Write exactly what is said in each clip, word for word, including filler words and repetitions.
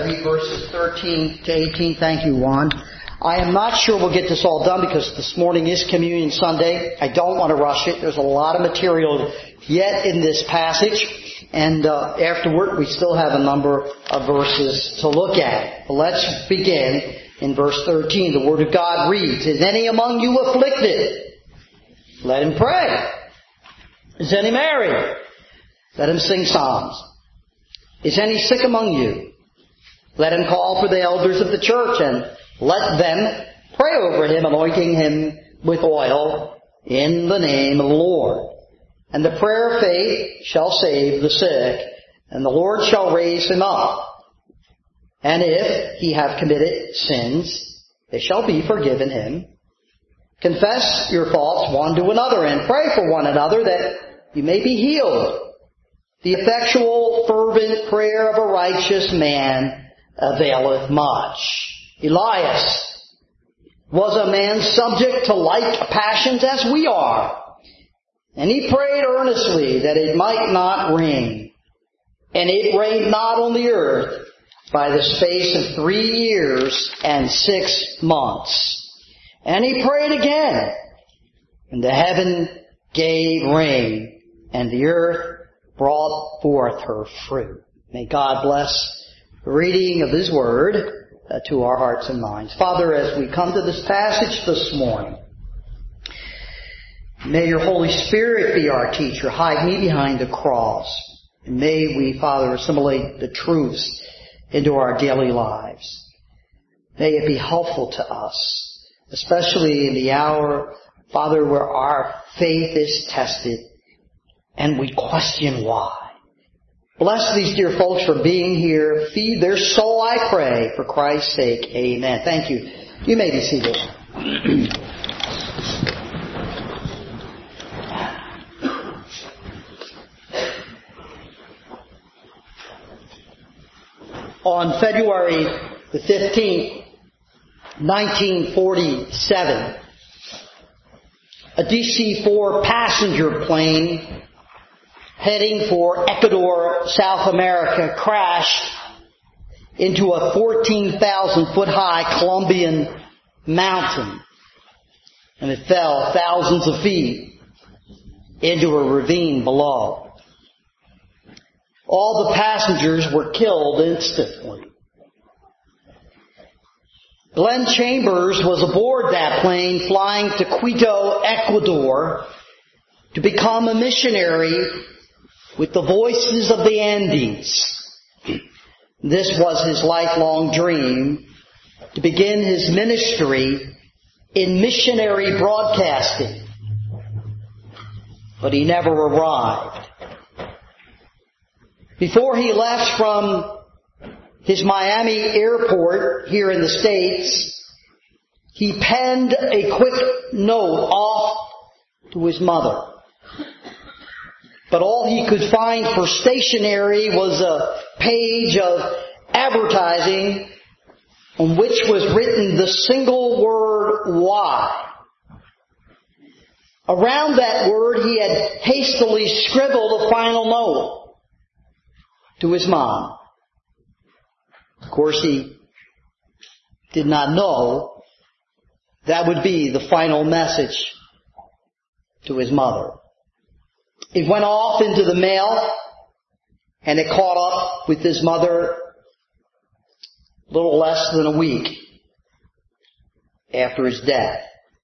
read verses thirteen to eighteen. Thank you, Juan. I am not sure we'll get this all done because this morning is Communion Sunday. I don't want to rush it. There's a lot of material yet in this passage. And uh, afterward, we still have a number of verses to look at. But let's begin in verse thirteen. The Word of God reads, "Is any among you afflicted? Let him pray. Is any merry? Let him sing psalms. Is any sick among you? Let him call for the elders of the church and let them pray over him, anointing him with oil in the name of the Lord. And the prayer of faith shall save the sick, and the Lord shall raise him up. And if he have committed sins, they shall be forgiven him. Confess your faults one to another, and pray for one another that you may be healed. The effectual, fervent prayer of a righteous man availeth much." Elias was a man subject to like passions as we are. And he prayed earnestly that it might not rain. And it rained not on the earth by the space of three years and six months. And he prayed again, and the heaven gave rain, and the earth brought forth her fruit. May God bless the reading of His Word uh, to our hearts and minds. Father, as we come to this passage this morning, may your Holy Spirit be our teacher. Hide me behind the cross. And may we, Father, assimilate the truths into our daily lives. May it be helpful to us, especially in the hour, Father, where our faith is tested and we question why. Bless these dear folks for being here. Feed their soul, I pray, for Christ's sake. Amen. Thank you. You may be seated. On February the fifteenth, nineteen forty-seven, a D C four passenger plane heading for Ecuador, South America, crashed into a fourteen thousand foot high Colombian mountain. And it fell thousands of feet into a ravine below. All the passengers were killed instantly. Glenn Chambers was aboard that plane flying to Quito, Ecuador, to become a missionary with the Voices of the Andes. This was his lifelong dream, to begin his ministry in missionary broadcasting. But he never arrived. Before he left from his Miami airport here in the States, he penned a quick note off to his mother. But all he could find for stationery was a page of advertising on which was written the single word, "why." Around that word he had hastily scribbled a final note to his mom. Of course, he did not know that would be the final message to his mother. It went off into the mail, and it caught up with his mother a little less than a week after his death.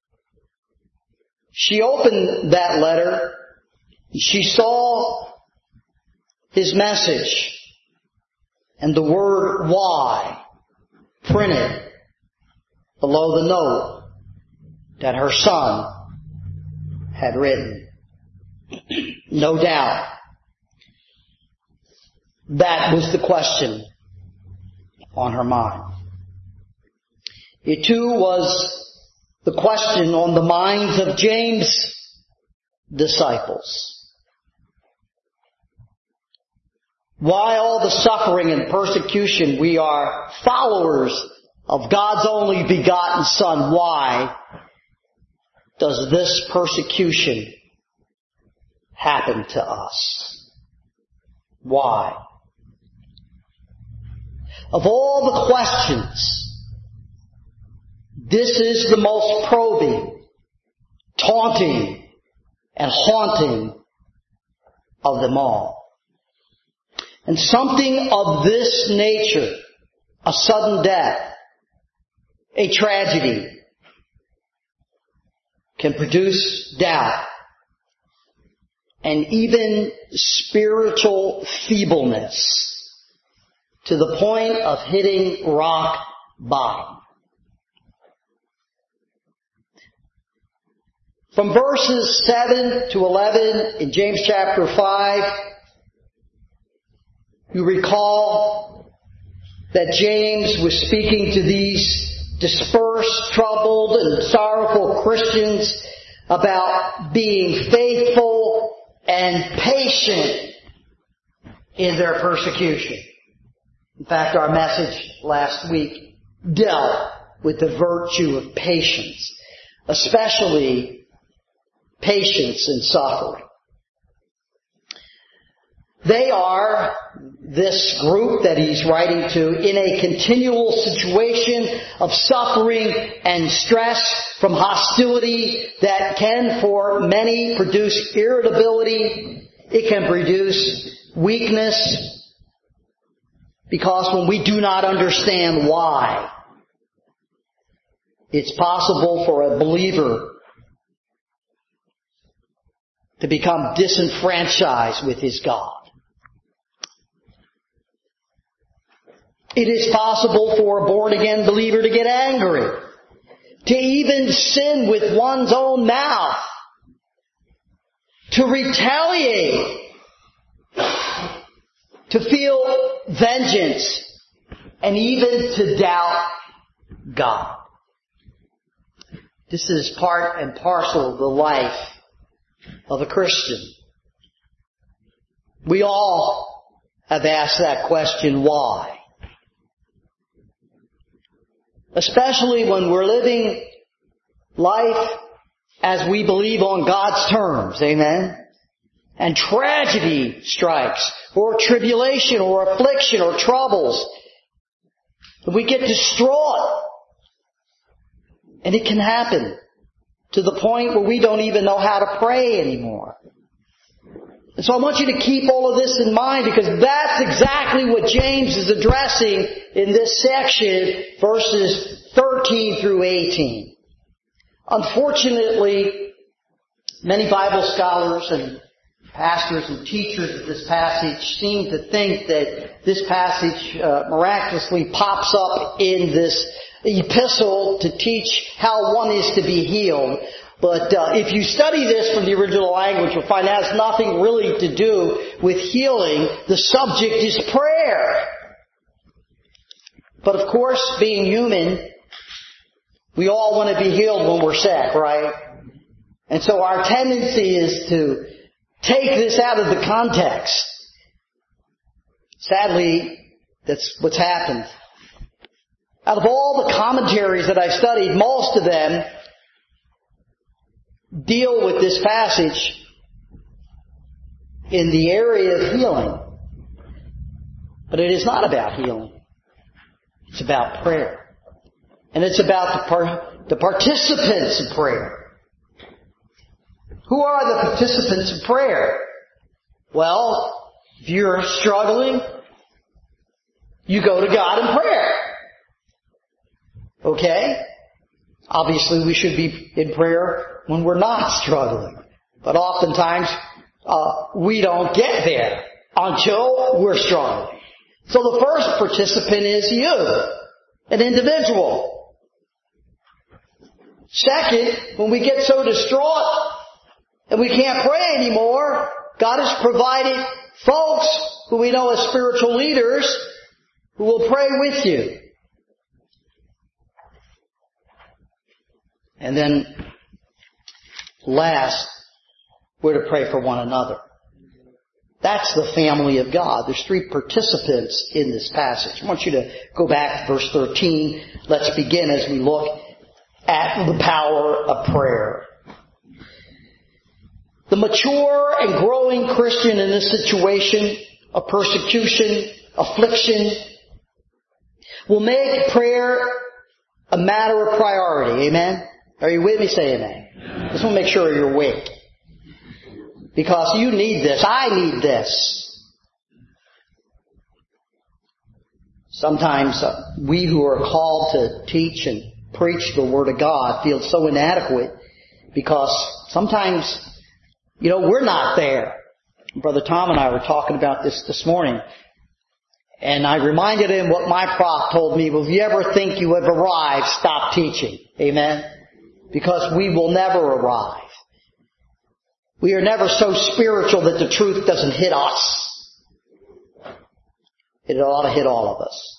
She opened that letter. She saw his message and the word "why" printed below the note that her son had written. No doubt that was the question on her mind. It too was the question on the minds of James' disciples. Why all the suffering and persecution? We are followers of God's only begotten Son. Why does this persecution happen to us? Why? Of all the questions, this is the most probing, taunting, and haunting of them all. And something of this nature, a sudden death, a tragedy, can produce doubt and even spiritual feebleness to the point of hitting rock bottom. From verses seven to eleven in James chapter five, you recall that James was speaking to these dispersed, troubled, and sorrowful Christians about being faithful and patient in their persecution. In fact, our message last week dealt with the virtue of patience, especially patience in suffering. They are, this group that he's writing to, in a continual situation of suffering and stress from hostility that can for many produce irritability. It can produce weakness, because when we do not understand why, it's possible for a believer to become disenfranchised with his God. It is possible for a born-again believer to get angry, to even sin with one's own mouth, to retaliate, to feel vengeance, and even to doubt God. This is part and parcel of the life of a Christian. We all have asked that question, why? Especially when we're living life as we believe on God's terms. Amen? And tragedy strikes, or tribulation, or affliction, or troubles. And we get distraught. And it can happen to the point where we don't even know how to pray anymore. And so I want you to keep all of this in mind, because that's exactly what James is addressing in this section, verses thirteen through eighteen. Unfortunately, many Bible scholars and pastors and teachers of this passage seem to think that this passage uh, miraculously pops up in this epistle to teach how one is to be healed. But uh, if you study this from the original language, you'll find that has nothing really to do with healing. The subject is prayer. But of course, being human, we all want to be healed when we're sick, right? And so our tendency is to take this out of the context. Sadly, that's what's happened. Out of all the commentaries that I've studied, most of them deal with this passage in the area of healing. But it is not about healing. It's about prayer. And it's about the, par- the participants in prayer. Who are the participants in prayer? Well, if you're struggling, you go to God in prayer. Okay? Obviously, we should be in prayer when we're not struggling. But oftentimes, uh, we don't get there until we're struggling. So the first participant is you, an individual. Second, when we get so distraught and we can't pray anymore, God has provided folks who we know as spiritual leaders who will pray with you. And then, last, we're to pray for one another. That's the family of God. There's three participants in this passage. I want you to go back to verse thirteen. Let's begin as we look at the power of prayer. The mature and growing Christian in this situation of persecution, affliction, will make prayer a matter of priority. Amen? Are you with me? Say amen. I just want to make sure you're awake. Because you need this. I need this. Sometimes uh, we who are called to teach and preach the Word of God feel so inadequate because sometimes, you know, we're not there. Brother Tom and I were talking about this this morning. And I reminded him what my prof told me. Well, if you ever think you have arrived, stop teaching. Amen? Because we will never arrive. We are never so spiritual that the truth doesn't hit us. It ought to hit all of us.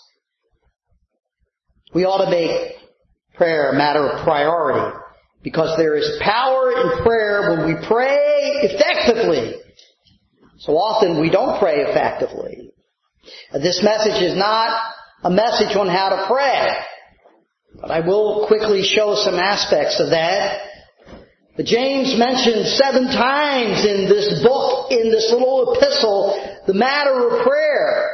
We ought to make prayer a matter of priority because there is power in prayer when we pray effectively. So often we don't pray effectively. This message is not a message on how to pray, but I will quickly show some aspects of that. But James mentioned seven times in this book, in this little epistle, the matter of prayer.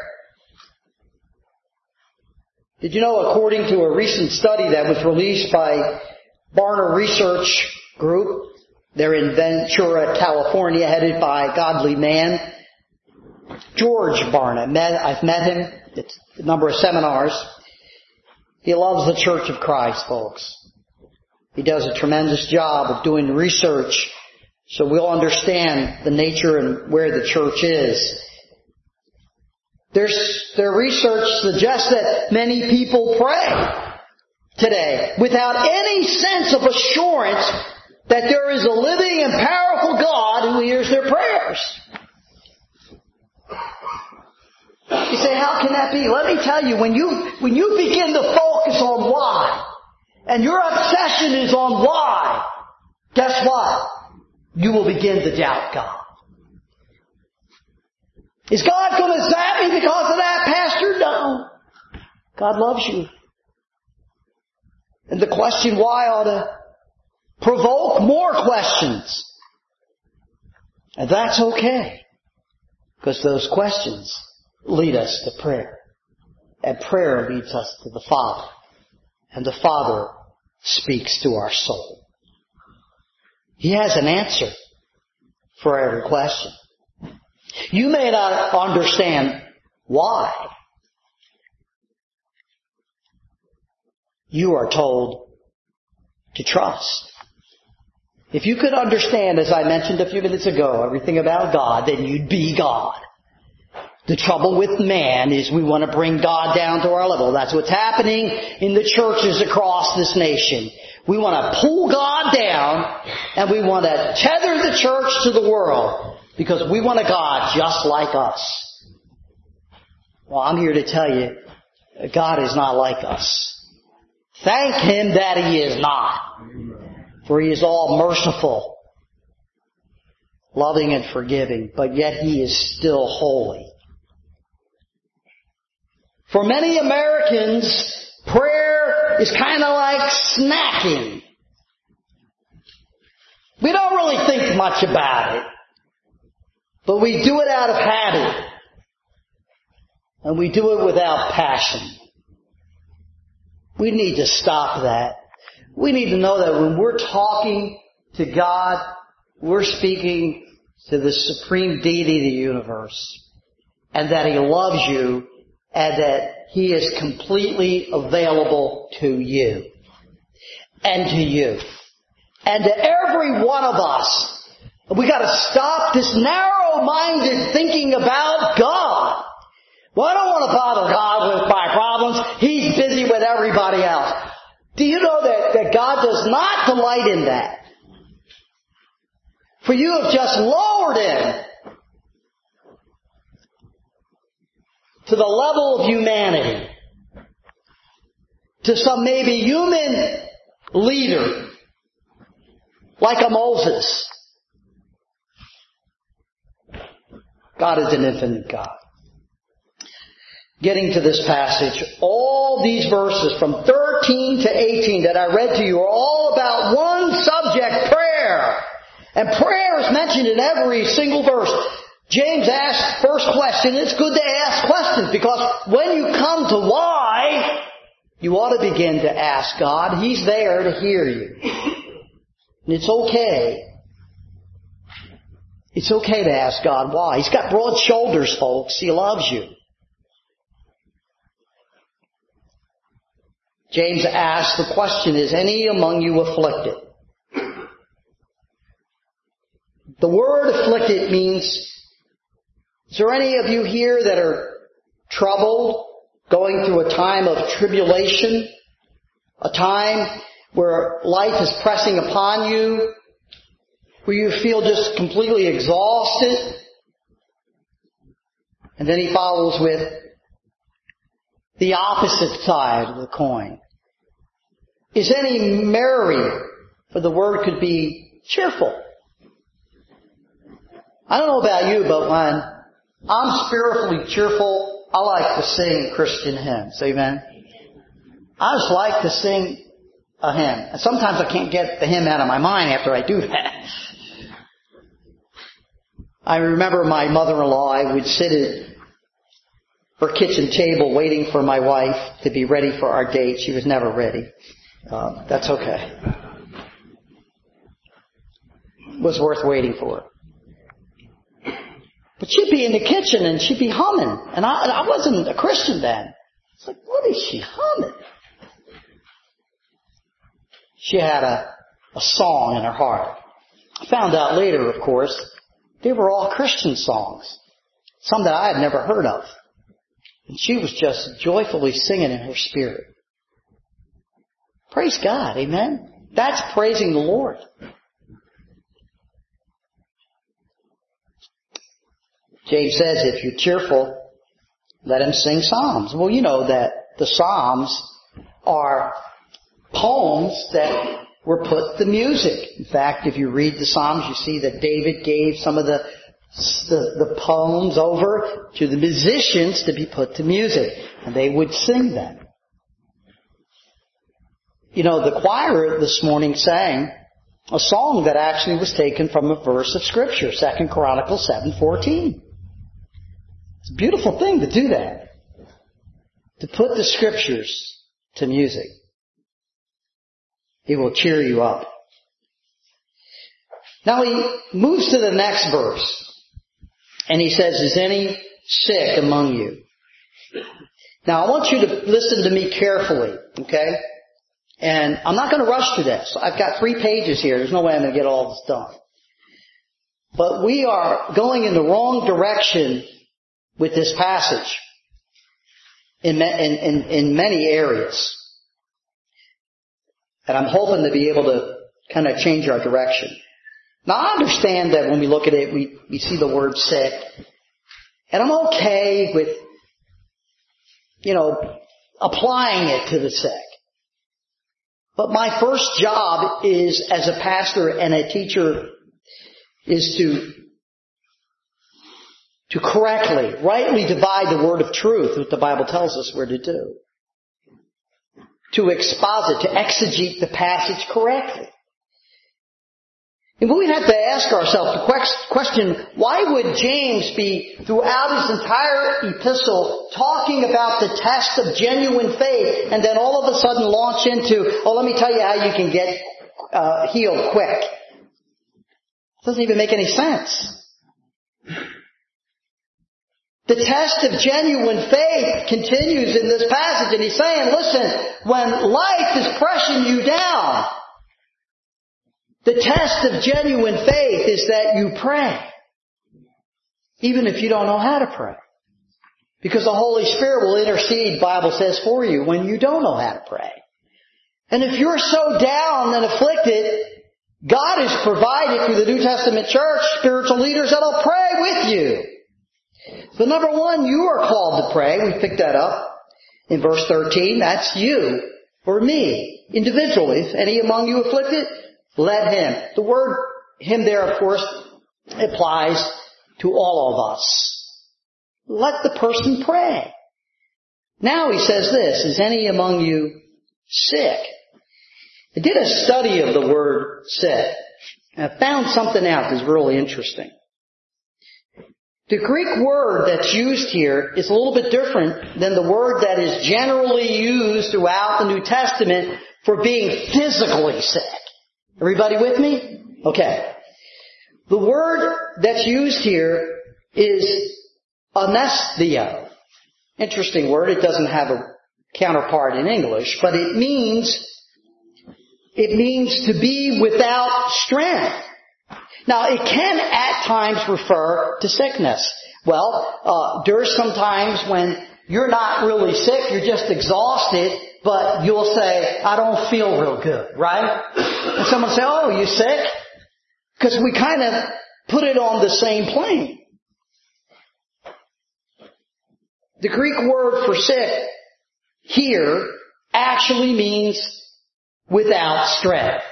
Did you know, according to a recent study that was released by Barna Research Group, they're in Ventura, California, headed by a godly man, George Barna. Met, I've met him. It's a number of seminars. He loves the Church of Christ, folks. He does a tremendous job of doing research so we'll understand the nature and where the church is. There's, their research suggests that many people pray today without any sense of assurance that there is a living and powerful God who hears their prayers. You say, how can that be? Let me tell you, when you, when you begin to focus on why, and your obsession is on why, guess what? You will begin to doubt God. Is God going to zap me because of that, Pastor? No. God loves you. And the question why ought to provoke more questions. And that's okay. Because those questions lead us to prayer. And prayer leads us to the Father. And the Father speaks to our soul. He has an answer for every question. You may not understand why. You are told to trust. If you could understand, as I mentioned a few minutes ago, everything about God, then you'd be God. The trouble with man is we want to bring God down to our level. That's what's happening in the churches across this nation. We want to pull God down and we want to tether the church to the world because we want a God just like us. Well, I'm here to tell you, God is not like us. Thank Him that He is not. For He is all merciful, loving and forgiving, but yet He is still holy. For many Americans, prayer is kind of like snacking. We don't really think much about it, but we do it out of habit. And we do it without passion. We need to stop that. We need to know that when we're talking to God, we're speaking to the supreme deity of the universe. And that He loves you. And that He is completely available to you. And to you. And to every one of us. We got to stop this narrow-minded thinking about God. Well, I don't want to bother God with my problems. He's busy with everybody else. Do you know that, that God does not delight in that? For you have just lowered Him to the level of humanity, to some maybe human leader, like a Moses. God is an infinite God. Getting to this passage, all these verses from thirteen to eighteen that I read to you are all about one subject, prayer. And prayer is mentioned in every single verse. James asks first question. It's good to ask questions because when you come to why, you ought to begin to ask God. He's there to hear you. And it's okay. It's okay to ask God why. He's got broad shoulders, folks. He loves you. James asks, the question is, any among you afflicted? The word afflicted means, is there any of you here that are troubled, going through a time of tribulation, a time where life is pressing upon you, where you feel just completely exhausted? And then he follows with the opposite side of the coin. Is any merry? For the word could be cheerful. I don't know about you, but when I'm spiritually cheerful, I like to sing Christian hymns. Amen? I just like to sing a hymn. And sometimes I can't get the hymn out of my mind after I do that. I remember my mother-in-law, I would sit at her kitchen table waiting for my wife to be ready for our date. She was never ready. Uh, that's okay. It was worth waiting for. But she'd be in the kitchen and she'd be humming. And I, I wasn't a Christian then. It's like, what is she humming? She had a, a song in her heart. I found out later, of course, they were all Christian songs. Some that I had never heard of. And she was just joyfully singing in her spirit. Praise God, amen? That's praising the Lord. James says, if you're cheerful, let him sing psalms. Well, you know that the psalms are poems that were put to music. In fact, if you read the psalms, you see that David gave some of the The, the poems over to the musicians to be put to music, and they would sing them. You know, the choir this morning sang a song that actually was taken from a verse of Scripture, Second Chronicles seven fourteen. It's a beautiful thing to do that, to put the Scriptures to music. It will cheer you up. Now he moves to the next verse. And he says, is any sick among you? Now, I want you to listen to me carefully, okay? And I'm not going to rush through this. I've got three pages here. There's no way I'm going to get all this done. But we are going in the wrong direction with this passage in, in, in, in many areas. And I'm hoping to be able to kind of change our direction. Now, I understand that when we look at it, we, we see the word sick. And I'm okay with, you know, applying it to the sick. But my first job is, as a pastor and a teacher, is to, to correctly, rightly divide the word of truth, what the Bible tells us we're to do. To exposit, to exegete the passage correctly. And we have to ask ourselves the question, why would James be, throughout his entire epistle, talking about the test of genuine faith, and then all of a sudden launch into, oh, let me tell you how you can get uh, healed quick? It doesn't even make any sense. The test of genuine faith continues in this passage, and he's saying, listen, when life is pressing you down, the test of genuine faith is that you pray. Even if you don't know how to pray. Because the Holy Spirit will intercede, Bible says, for you when you don't know how to pray. And if you're so down and afflicted, God has provided through the New Testament church spiritual leaders that'll pray with you. So number one, you are called to pray. We picked that up in verse thirteen. That's you or me, individually. If any among you afflicted, let him. The word him there, of course, applies to all of us. Let the person pray. Now he says this, is any among you sick? I did a study of the word sick, and I found something out that's really interesting. The Greek word that's used here is a little bit different than the word that is generally used throughout the New Testament for being physically sick. Everybody with me? Okay. The word that's used here is anestheo. Interesting word. It doesn't have a counterpart in English, but it means, it means to be without strength. Now, it can at times refer to sickness. Well, uh, there's some times when you're not really sick, you're just exhausted, but you'll say, I don't feel real good, right? And someone say, oh, you sick? Because we kind of put it on the same plane. The Greek word for sick here actually means without strength.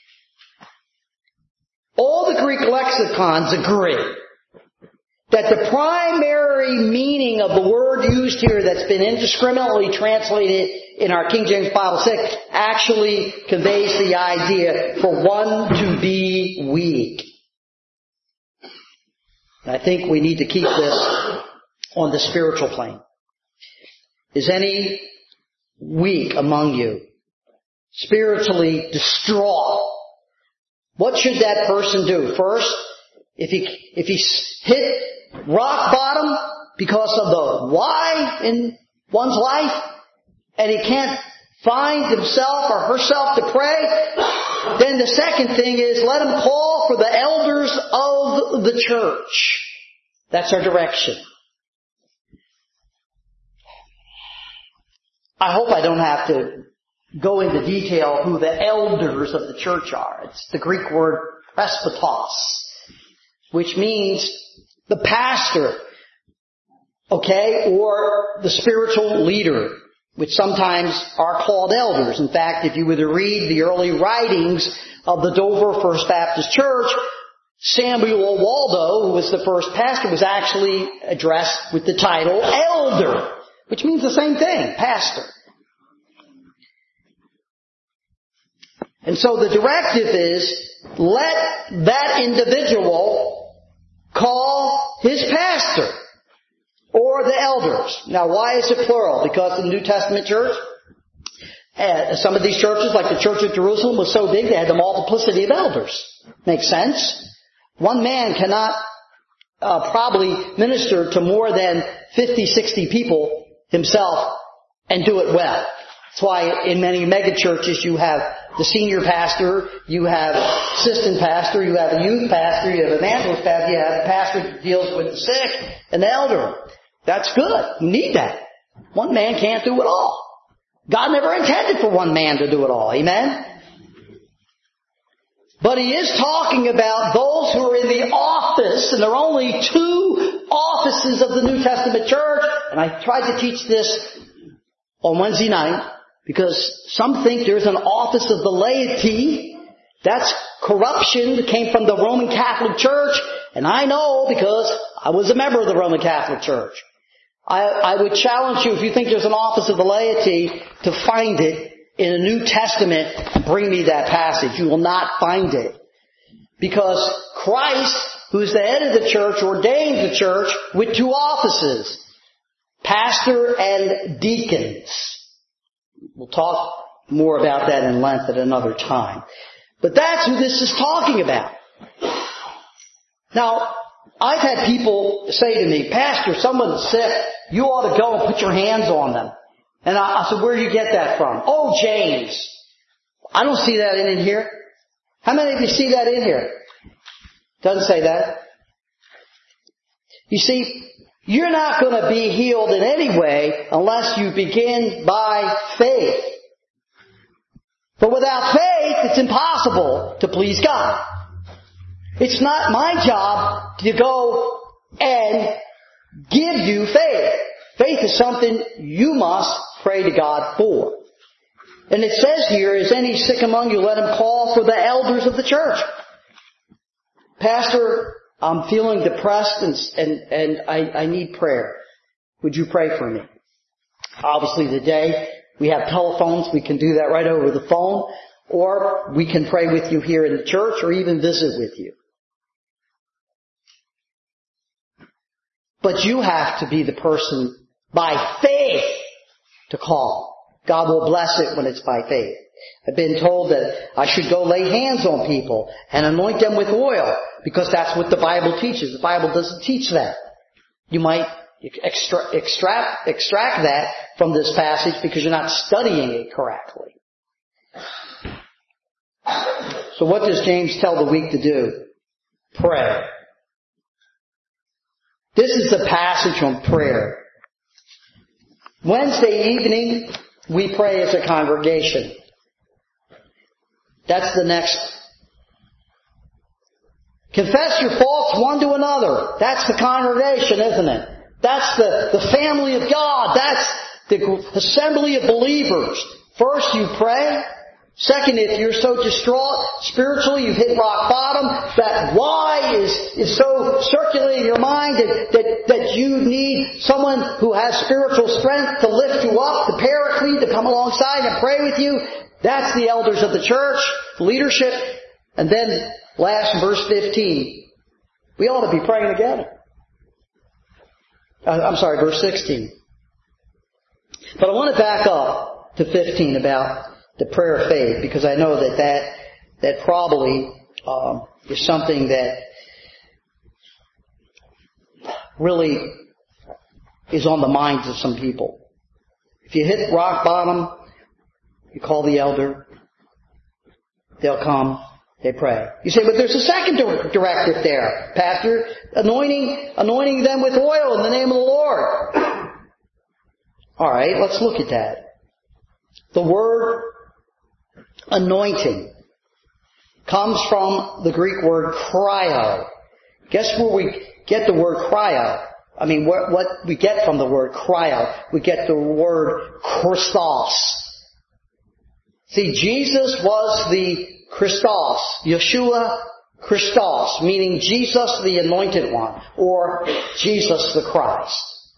All the Greek lexicons agree that the primary meaning of the word used here that's been indiscriminately translated in our King James Bible sick actually conveys the idea for one to be weak. I think we need to keep this on the spiritual plane. Is any weak among you? Spiritually distraught? What should that person do? First, if he, if he's hit rock bottom because of the why in one's life, and he can't find himself or herself to pray, then the second thing is let him call for the elders of the church. That's our direction. I hope I don't have to go into detail who the elders of the church are. It's the Greek word presbytos, which means the pastor, okay, or the spiritual leader, which sometimes are called elders. In fact, if you were to read the early writings of the Dover First Baptist Church, Samuel Waldo, who was the first pastor, was actually addressed with the title elder, which means the same thing, pastor. And so the directive is, let that individual call his pastor or the elders. Now, why is it plural? Because in the New Testament church, uh, some of these churches, like the Church of Jerusalem, was so big they had the multiplicity of elders. Makes sense? One man cannot uh, probably minister to more than fifty, sixty people himself and do it well. That's why in many mega churches you have the senior pastor, you have assistant pastor, you have a youth pastor, you have an evangelist pastor, you have a pastor who deals with the sick and the elderly. That's good. You need that. One man can't do it all. God never intended for one man to do it all. Amen? But He is talking about those who are in the office, and there are only two offices of the New Testament church, and I tried to teach this on Wednesday night, because some think there's an office of the laity. That's corruption that came from the Roman Catholic Church. And I know because I was a member of the Roman Catholic Church. I, I would challenge you, if you think there's an office of the laity, to find it in the New Testament and bring me that passage. You will not find it. Because Christ, who's the head of the church, ordained the church with two offices. Pastor and deacons. We'll talk more about that in length at another time. But that's who this is talking about. Now, I've had people say to me, Pastor, someone's sick. You ought to go and put your hands on them. And I, I said, where do you get that from? Oh, James. I don't see that in here. How many of you see that in here? Doesn't say that. You see, you're not going to be healed in any way unless you begin by faith. But without faith, it's impossible to please God. It's not my job to go and give you faith. Faith is something you must pray to God for. And it says here, is any sick among you, let him call for the elders of the church. Pastor, I'm feeling depressed and, and, and I, I need prayer. Would you pray for me? Obviously today we have telephones. We can do that right over the phone. Or we can pray with you here in the church or even visit with you. But you have to be the person by faith to call. God will bless it when it's by faith. I've been told that I should go lay hands on people and anoint them with oil because that's what the Bible teaches. The Bible doesn't teach that. You might extra- extract, extract that from this passage because you're not studying it correctly. So what does James tell the weak to do? Pray. This is the passage on prayer. Wednesday evening, we pray as a congregation. That's the next. Confess your faults one to another. That's the congregation, isn't it? That's the, the family of God. That's the assembly of believers. First you pray. Second, if you're so distraught spiritually, you've hit rock bottom, that why is, is so circulating in your mind that, that, that you need someone who has spiritual strength to lift you up, the paraclete to come alongside and pray with you. That's the elders of the church, leadership. And then last verse fifteen, we ought to be praying together. Uh, I'm sorry, verse sixteen. But I want to back up to fifteen about the prayer of faith, because I know that that, that probably um, is something that really is on the minds of some people. If you hit rock bottom, you call the elder, they'll come, they pray. You say, but there's a second directive there, Pastor, anointing, anointing them with oil in the name of the Lord. All right, let's look at that. The word anointing comes from the Greek word cryo. Guess where we get the word cryo? I mean, what, what we get from the word cryo? We get the word Christos. See, Jesus was the Christos, Yeshua Christos, meaning Jesus the Anointed One, or Jesus the Christ.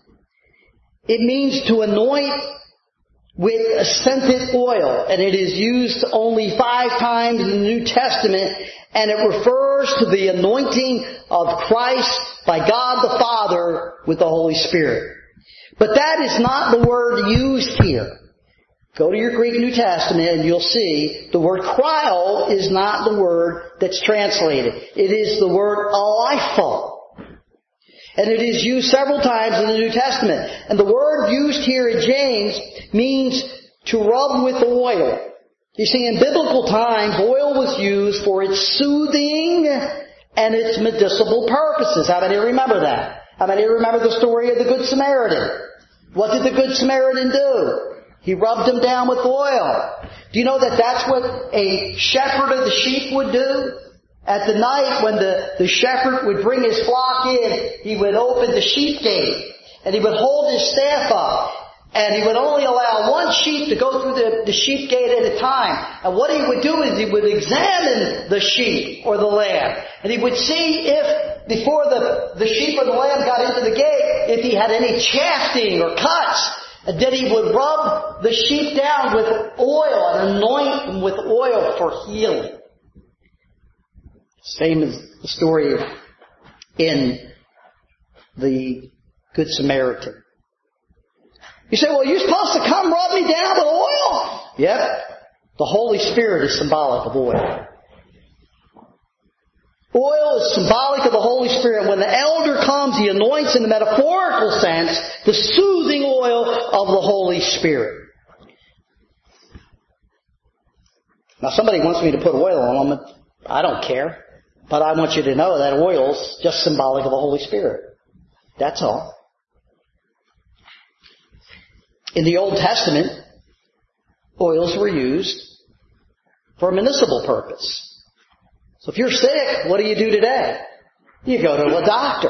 It means to anoint with scented oil, and it is used only five times in the New Testament, and it refers to the anointing of Christ by God the Father with the Holy Spirit. But that is not the word used here. Go to your Greek New Testament and you'll see the word cryo is not the word that's translated. It is the word aleipho. And it is used several times in the New Testament. And the word used here in James means to rub with oil. You see, in biblical times, oil was used for its soothing and its medicinal purposes. How many remember that? How many remember the story of the Good Samaritan? What did the Good Samaritan do? He rubbed him down with oil. Do you know that that's what a shepherd of the sheep would do? At the night when the, the shepherd would bring his flock in, he would open the sheep gate and he would hold his staff up and he would only allow one sheep to go through the, the sheep gate at a time. And what he would do is he would examine the sheep or the lamb and he would see if, before the, the sheep or the lamb got into the gate, if he had any chafing or cuts. And then he would rub the sheep down with oil and anoint them with oil for healing. Same as the story in the Good Samaritan. You say, well, you're supposed to come rub me down with oil? Yep. The Holy Spirit is symbolic of oil. Oil is symbolic of the Holy Spirit. When the elder comes, he anoints in the metaphorical sense the soothing oil of the Holy Spirit. Now somebody wants me to put oil on them. I don't care. But I want you to know that oil is just symbolic of the Holy Spirit. That's all. In the Old Testament, oils were used for a medicinal purpose. So if you're sick, what do you do today? You go to a doctor.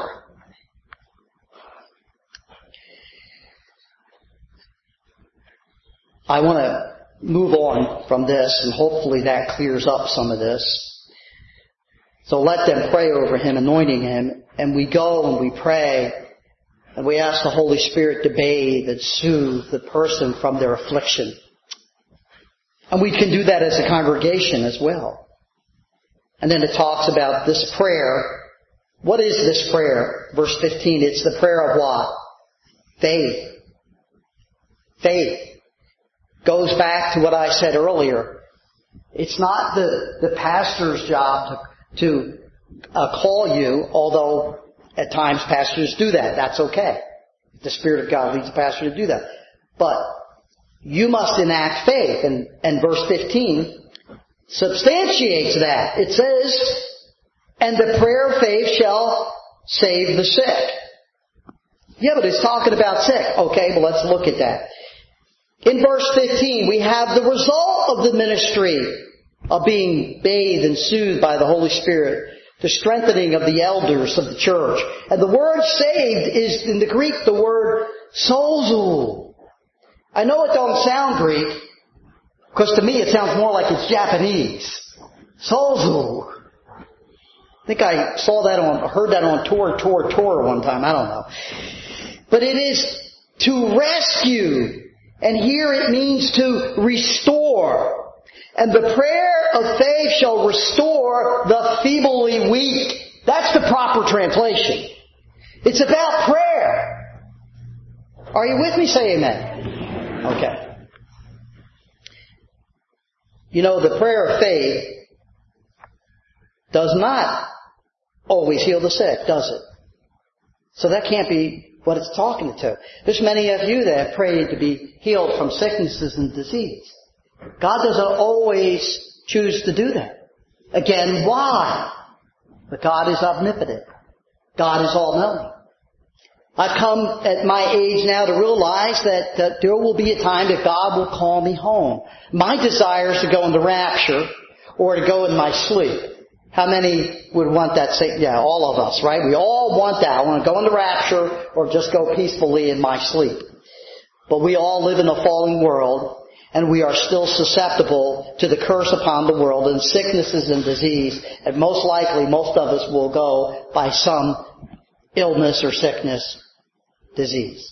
I want to move on from this, and hopefully that clears up some of this. So let them pray over him, anointing him, and we go and we pray, and we ask the Holy Spirit to bathe and soothe the person from their affliction. And we can do that as a congregation as well. And then it talks about this prayer What is this prayer? Verse fifteen, it's the prayer of what? Faith. Faith. Goes back to what I said earlier. It's not the, the pastor's job to, to uh, call you, although at times pastors do that. That's okay. The Spirit of God leads the pastor to do that. But you must enact faith. And, and verse fifteen substantiates that. It says, and the prayer of faith shall save the sick. Yeah, but it's talking about sick. Okay, well let's look at that. In verse fifteen, we have the result of the ministry of being bathed and soothed by the Holy Spirit, the strengthening of the elders of the church. And the word saved is, in the Greek, the word sozo. I know it don't sound Greek, because to me it sounds more like it's Japanese. Sozo. I think I saw that on, heard that on Tor, Tor, Tor one time. I don't know. But it is to rescue. And here it means to restore. And the prayer of faith shall restore the feebly weak. That's the proper translation. It's about prayer. Are you with me? Say amen. Okay. You know, the prayer of faith does not always heal the sick, does it? So that can't be what it's talking to. There's many of you that have prayed to be healed from sicknesses and disease. God doesn't always choose to do that. Again, why? But God is omnipotent. God is all-knowing. I've come at my age now to realize that, that there will be a time that God will call me home. My desire is to go in the rapture or to go in my sleep. How many would want that? Say, yeah, all of us, right? We all want that. I want to go in the rapture or just go peacefully in my sleep. But we all live in a fallen world, and we are still susceptible to the curse upon the world and sicknesses and disease. And most likely, most of us will go by some illness or sickness, disease.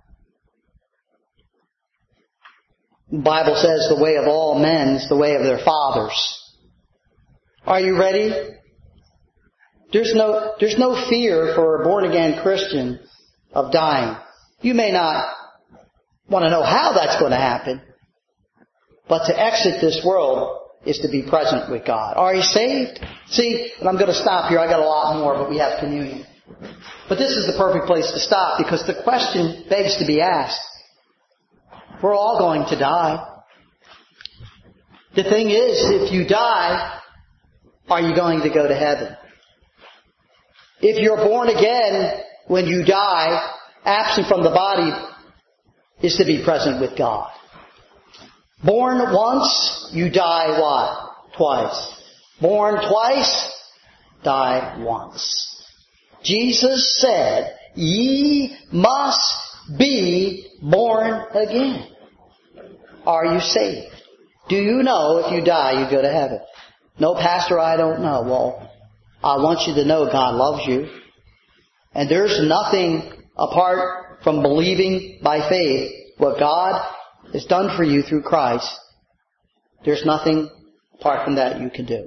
The Bible says the way of all men is the way of their fathers. Are you ready? There's no, there's no fear for a born-again Christian of dying. You may not want to know how that's going to happen, but to exit this world is to be present with God. Are you saved? See, and I'm going to stop here. I got a lot more, but we have communion. But this is the perfect place to stop, because the question begs to be asked. We're all going to die. The thing is, if you die, are you going to go to heaven? If you're born again, when you die, absent from the body is to be present with God. Born once, you die what? Twice. Born twice, die once. Jesus said, ye must be born again. Are you saved? Do you know if you die, you go to heaven? No, Pastor, I don't know. Well, I want you to know God loves you. And there's nothing apart from believing by faith what God has done for you through Christ. There's nothing apart from that you can do.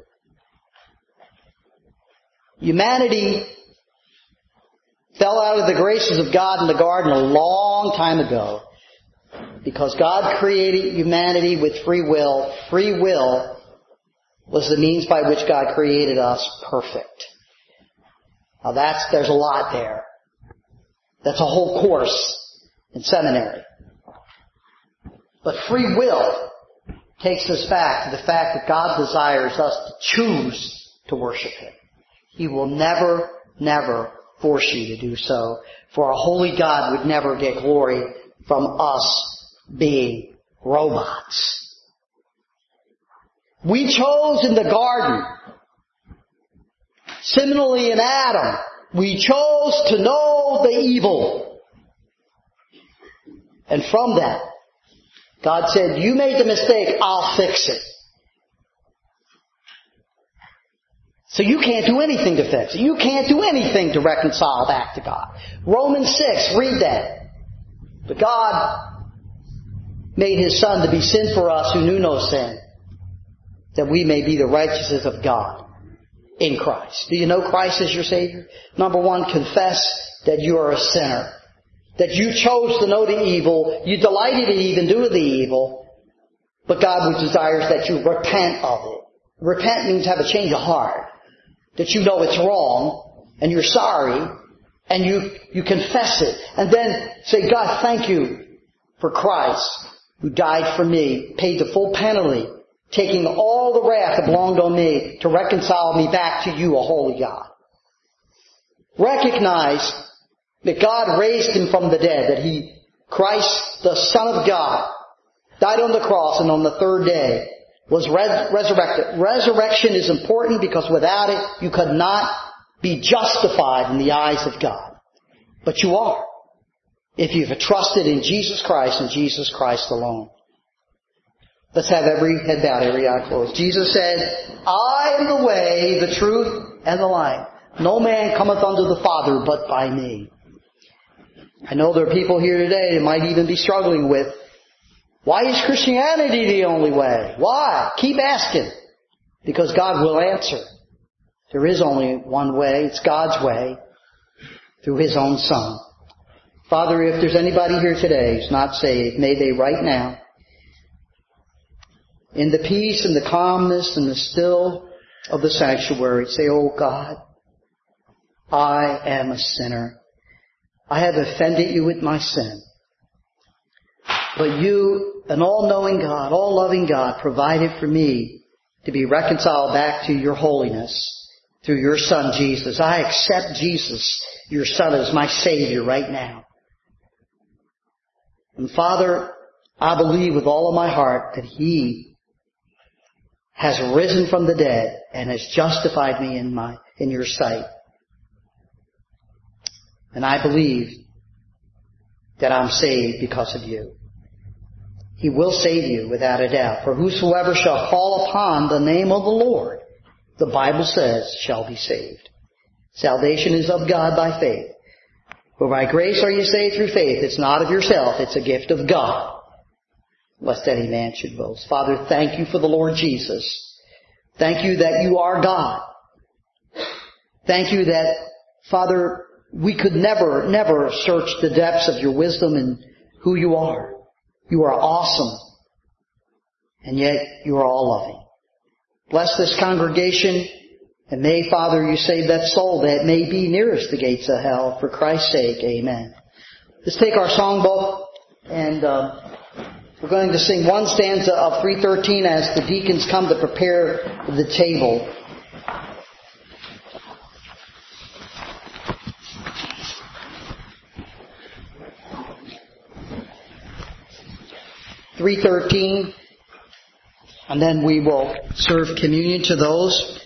Humanity fell out of the graces of God in the garden a long time ago, because God created humanity with free will. Free will was the means by which God created us perfect. Now that's, there's a lot there. That's a whole course in seminary. But free will takes us back to the fact that God desires us to choose to worship Him. He will never, never force you to do so. For a holy God would never get glory from us being robots. We chose in the garden. Similarly in Adam, we chose to know the evil. And from that, God said, you made the mistake, I'll fix it. So you can't do anything to fix it. You can't do anything to reconcile back to God. Romans six, read that. But God made His Son to be sin for us who knew no sin, that we may be the righteousness of God in Christ. Do you know Christ as your Savior? Number one, confess that you are a sinner. That you chose to know the evil. You delighted in even doing the evil. But God desires that you repent of it. Repent means have a change of heart. That you know it's wrong, and you're sorry, and you, you confess it. And then say, God, thank you for Christ, who died for me, paid the full penalty, taking all the wrath that belonged on me to reconcile me back to you, a holy God. Recognize that God raised Him from the dead, that He, Christ, the Son of God, died on the cross, and on the third day was res- resurrected. Resurrection is important because without it, you could not be justified in the eyes of God. But you are, if you've trusted in Jesus Christ and Jesus Christ alone. Let's have every head bowed, every eye closed. Jesus said, I am the way, the truth, and the life. No man cometh unto the Father but by me. I know there are people here today that might even be struggling with, why is Christianity the only way? Why? Keep asking. Because God will answer. There is only one way. It's God's way. Through His own Son. Father, if there's anybody here today who's not saved, may they right now, in the peace and the calmness and the still of the sanctuary, say, oh God, I am a sinner. I have offended you with my sin. But you, an all-knowing God, all-loving God, provided for me to be reconciled back to your holiness through your Son, Jesus. I accept Jesus, your Son, as my Savior right now. And Father, I believe with all of my heart that He has risen from the dead and has justified me in my, in your sight. And I believe that I'm saved because of you. He will save you without a doubt. For whosoever shall call upon the name of the Lord, the Bible says, shall be saved. Salvation is of God by faith. For by grace are you saved through faith. It's not of yourself. It's a gift of God. Lest any man should boast. Father, thank you for the Lord Jesus. Thank you that you are God. Thank you that, Father, we could never, never search the depths of your wisdom and who you are. You are awesome. And yet you are all loving. Bless this congregation. And may, Father, you save that soul that may be nearest the gates of hell. For Christ's sake, amen. Let's take our songbook and uh, we're going to sing one stanza of three thirteen as the deacons come to prepare the table. three thirteen, and then we will serve communion to those